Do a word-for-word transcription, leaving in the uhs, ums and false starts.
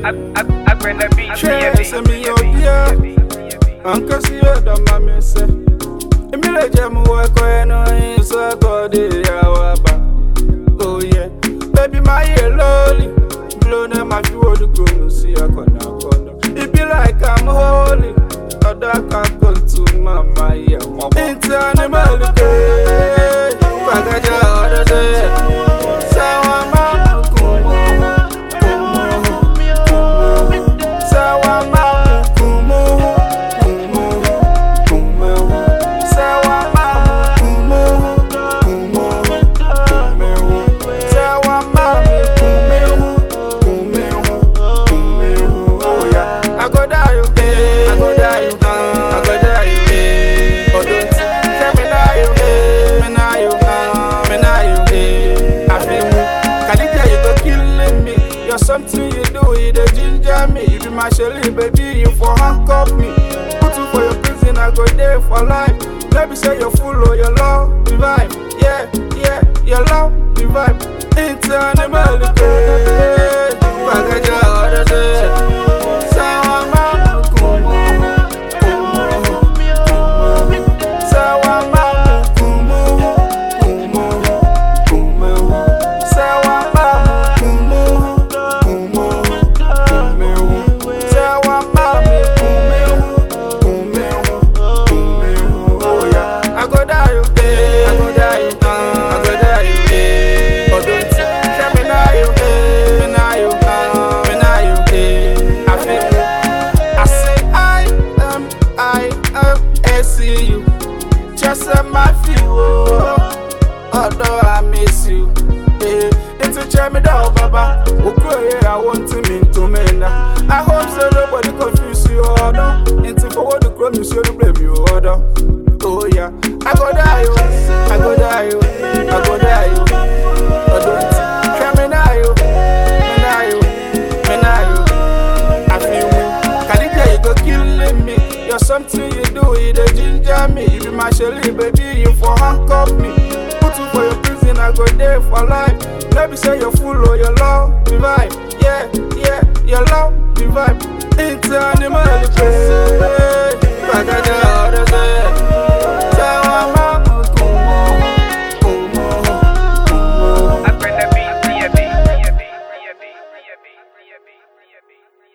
Share some of your beer. Uncle, see you, the mammy say. Emile Jam work when I saw God. Oh, yeah. Baby, my lolly. Blow them my food to go see a corner. It be like I'm holy. Other can't go to my yeah. Into animal day. Pagaja other day. Sawa mama kumo. Sawa mama kumo. Sawa mama kumo. Sawa mama kumo. Oh yeah. I go die, okay. I go die, I go die, okay. Oh don't tell me now, okay. Me now, you, me now, you, okay. I feel me. Kalika, you go killing me. You're something you do, you the ginger me. You be my Shelly, baby, you for handcuff me. Put you for your prison, I go there for life. Maybe say you're full of your love, the vibe. Yeah, yeah, your love, the vibe. Into animal, the day. Pagaja, other day. Sawa mama kumo. Sawa mama kumo. Sawa mama kumo. Sawa mama kumo. Oh yeah. I go die, okay. I go die, I go die, okay. Oh don't tell me now, you, me now, you, me now, you, okay. I feel me. I say I am, I am, I see you. Just let my feel, although I miss you. Eh, into check me down, Baba. Okay, I want to mean to me now. I hope so nobody confuse you, order. Into forward the crime, you should blame you, order. Oh yeah, I go die, you, I go die, you, I go die, you. Oh don't check me now, you, me now, you, me now, you. I feel me. Kalika, you go killing me. You're something you do, you the ginger me. You be my Shelly, baby, you for handcuff me. Put you for your prison, I go there for life. Maybe say you're full of your love, the vibe. Yeah, yeah, your love, the vibe. Into animal, the play. Pagaja, other day. Sawa mama kumo. I bring the beat, yeah, beat, yeah, beat, yeah, beat, yeah, beat, yeah, beat.